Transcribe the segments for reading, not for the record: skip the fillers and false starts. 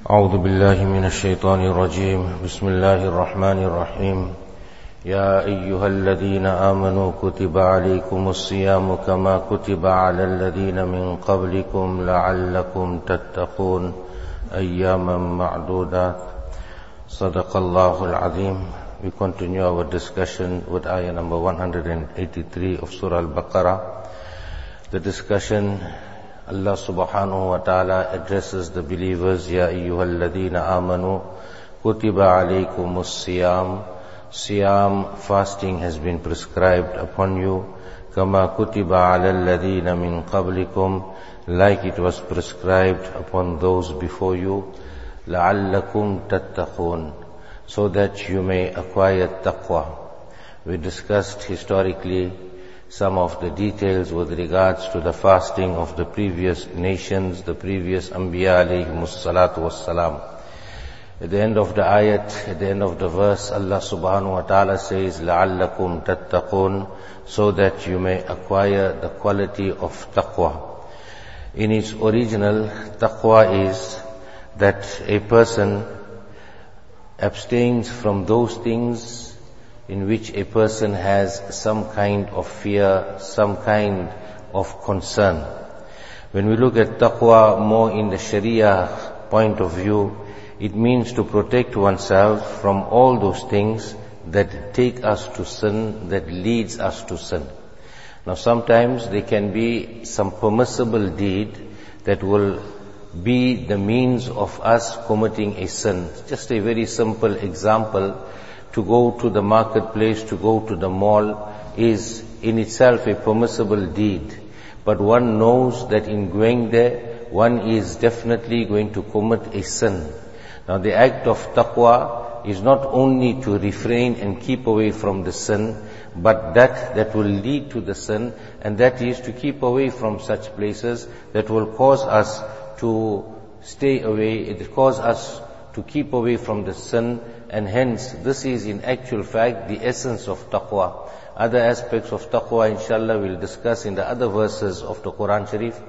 أعوذ بالله من الشيطان الرجيم. بسم الله الرحمن الرحيم. يا أيها الذين آمنوا كتب عليكم الصيام كما كتب على الذين من قبلكم لعلكم تتقون أياما معدودات. صدق الله العظيم. We continue our discussion with ayah number 183 of Surah Al-Baqarah. The discussion, Allah subhanahu wa ta'ala addresses the believers, Ya ayyuhalladhina amanu, kutiba alaykumus siyam. Siyam, fasting has been prescribed upon you. Kama kutiba ala alladhina min qablikum, like it was prescribed upon those before you. La'allakum tattaqun, so that you may acquire taqwa. We discussed historically some of the details with regards to the fasting of the previous nations, the previous Anbiya alayhimus salatu wassalam. At the end of the ayat, at the end of the verse, Allah subhanahu wa ta'ala says, لَعَلَّكُمْ تَتَّقُونَ, so that you may acquire the quality of taqwa. In its original, taqwa is that a person abstains from those things in which a person has some kind of fear, some kind of concern. When we look at taqwa more in the Sharia point of view, it means to protect oneself from all those things that take us to sin, that leads us to sin. Now sometimes there can be some permissible deed that will be the means of us committing a sin. Just a very simple example. To go to the marketplace, to go to the mall is in itself a permissible deed. But one knows that in going there, one is definitely going to commit a sin. Now the act of taqwa is not only to refrain and keep away from the sin, but that will lead to the sin, and that is to keep away from such places that will cause us to stay away, it cause us to keep away from the sin, and hence this is in actual fact the essence of taqwa. Other aspects of taqwa inshallah we'll discuss in the other verses of the Quran Sharif.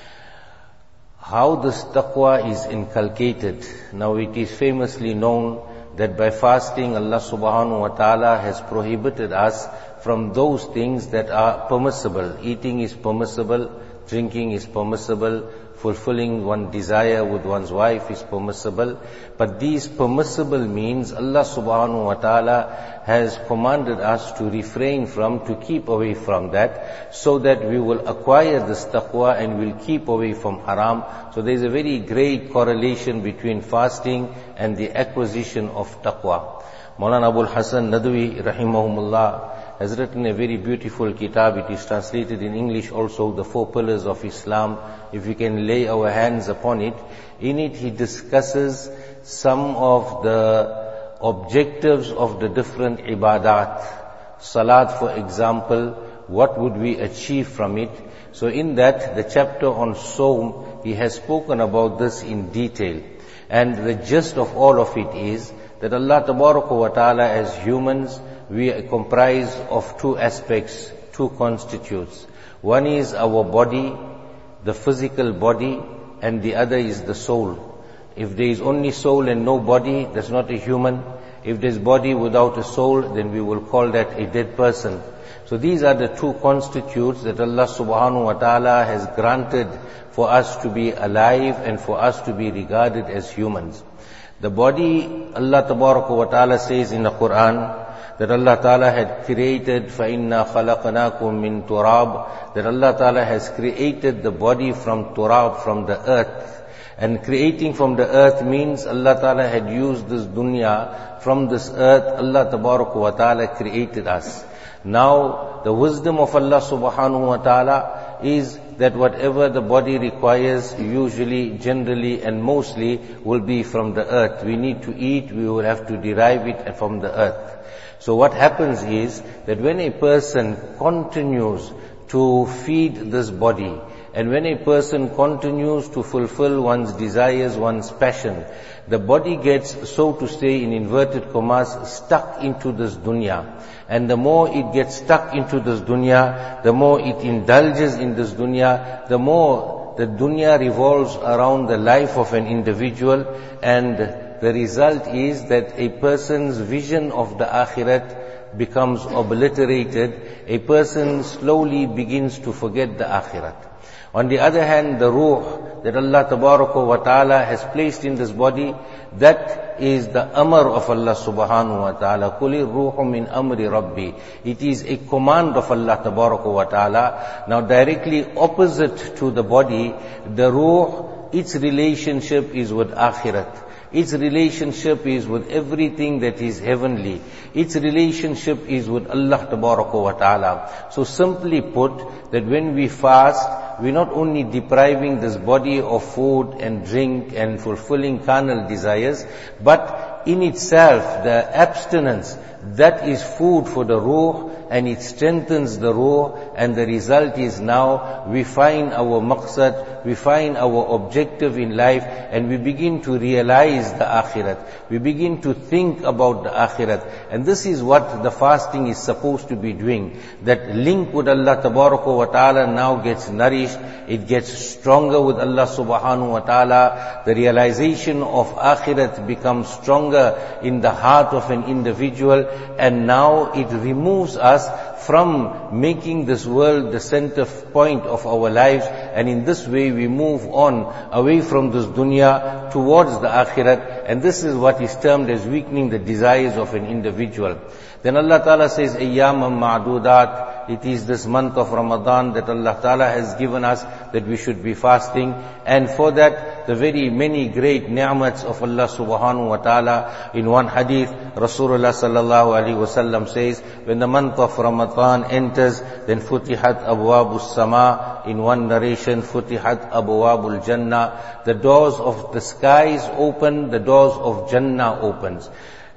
How this taqwa is inculcated. Now it is famously known that by fasting Allah subhanahu wa ta'ala has prohibited us from those things that are permissible. Eating is permissible, drinking is permissible, fulfilling one desire with one's wife is permissible. But these permissible means Allah subhanahu wa ta'ala has commanded us to refrain from, to keep away from that, so that we will acquire this taqwa and will keep away from haram. So there is a very great correlation between fasting and the acquisition of taqwa. Maulana Abul Hasan Nadwi rahimahumullah has written a very beautiful kitab. It is translated in English also, The Four Pillars of Islam. If we can lay our hands upon it. In it he discusses some of the objectives of the different ibadat. Salat, for example, what would we achieve from it? So in that, the chapter on Sawm, he has spoken about this in detail. And the gist of all of it is that Allah Tabaraka wa Ta'ala, as humans, we are comprised of two aspects, two constitutes. One is our body, the physical body, and the other is the soul. If there is only soul and no body, that's not a human. If there is body without a soul, then we will call that a dead person. So these are the two constitutes that Allah subhanahu wa ta'ala has granted for us to be alive and for us to be regarded as humans. The body, Allah tabaraka wa ta'ala says in the Quran, that Allah Ta'ala had created, فَإِنَّا خَلَقْنَاكُم مِّن تُرَابٍ, that Allah Ta'ala has created the body from turab, from the earth. And creating from the earth means Allah Ta'ala had used this dunya. From this earth, Allah Tabaraka wa Ta'ala created us. Now, the wisdom of Allah Subhanahu wa Ta'ala is that whatever the body requires, usually, generally and mostly, will be from the earth. We need to eat, we will have to derive it from the earth. So what happens is that when a person continues to feed this body, and when a person continues to fulfill one's desires, one's passion, the body gets, so to say in inverted commas, stuck into this dunya. And the more it gets stuck into this dunya, the more it indulges in this dunya, the more that dunya revolves around the life of an individual, and the result is that a person's vision of the akhirat becomes obliterated. A person slowly begins to forget the akhirat. On the other hand, the ruh that Allah Tabaraka wa Ta'ala has placed in this body, that is the amr of Allah Subhanahu wa Ta'ala. Quli ruhu min amri Rabbi. It is a command of Allah Tabaraka wa Ta'ala. Now directly opposite to the body, the ruh, its relationship is with akhirat. Its relationship is with everything that is heavenly. Its relationship is with Allah Tabaraka wa Ta'ala. So simply put, that when we fast, we're not only depriving this body of food and drink and fulfilling carnal desires, but in itself, the abstinence, that is food for the ruh, and it strengthens the ruh, and the result is now we find our maqsad, we find our objective in life, and we begin to realize the akhirat. We begin to think about the akhirat. And this is what the fasting is supposed to be doing. That link with Allah Tabaraka wa Ta'ala now gets nourished, it gets stronger with Allah Subhanahu wa Ta'ala. The realization of akhirat becomes stronger in the heart of an individual, and now it removes us from making this world the center point of our lives, and in this way we move on away from this dunya towards the akhirat, and this is what is termed as weakening the desires of an individual. Then Allah Ta'ala says, Ayyamam ma'dudat. It is this month of Ramadan that Allah Ta'ala has given us that we should be fasting, and for that the very many great ni'mats of Allah Subhanahu wa Ta'ala. In one hadith, Rasulullah Sallallahu Alaihi Wasallam says, when the month of Ramadan enters, then futihat abwabus sama. In one narration, futihat abwabul jannah. The doors of the skies open, the doors of Jannah opens.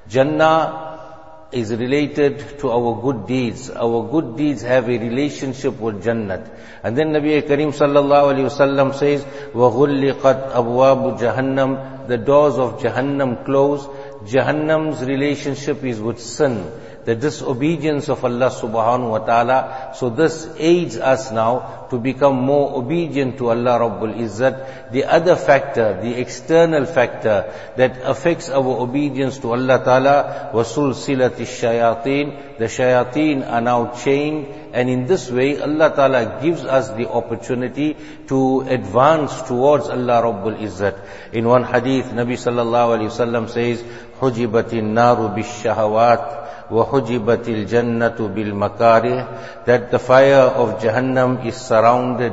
Jannah is related to our good deeds. Our good deeds have a relationship with Jannat. And then Nabi Kareem Sallallahu Alaihi Wasallam says, وَغُلِّقَتْ أَبْوَابُ Jahannam. The doors of Jahannam close. Jahannam's relationship is with sin, the disobedience of Allah Subhanahu wa Ta'ala. So this aids us now to become more obedient to Allah Rabbul Izzat. The other factor, the external factor that affects our obedience to Allah Ta'ala, وَسُلْسِلَةِ الشَّيَاطِينَ. The shayateen are now chained, and in this way Allah Ta'ala gives us the opportunity to advance towards Allah Rabbul Izzat. In one hadith, Nabi Sallallahu Alaihi Wasallam says, حُجِبَتِ النَّارُ بِالشَّهَوَاتِ وَحُجِبَتِ الْجَنَّةُ بِالْمَكَارِهِ. That the fire of Jahannam is surrounded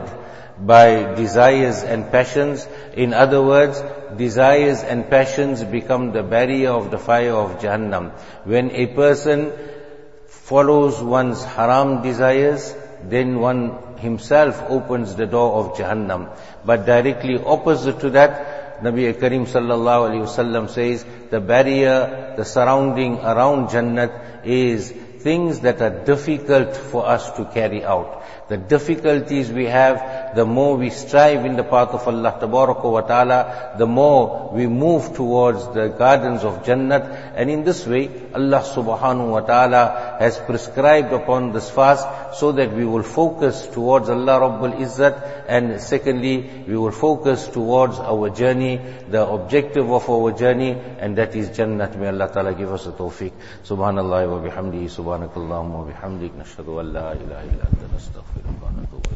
by desires and passions. In other words, desires and passions become the barrier of the fire of Jahannam. When a person follows one's haram desires, then one himself opens the door of Jahannam. But directly opposite to that, Nabi Kareem Sallallahu Alaihi Wasallam says, the barrier, the surrounding around Jannat is things that are difficult for us to carry out. The difficulties we have, the more we strive in the path of Allah Tabaraka wa Ta'ala, the more we move towards the gardens of Jannat. And in this way, Allah Subhanahu wa Ta'ala has prescribed upon this fast so that we will focus towards Allah Rabbul Izzat, and secondly, we will focus towards our journey, the objective of our journey, and that is Jannat. May Allah Ta'ala give us a tawfiq. Subhanallah wa bihamdihi, subhanakallahumma wa bihamdik, nashhadu an la ilaha illa anta nastaghfiruka wa natubu ilayk.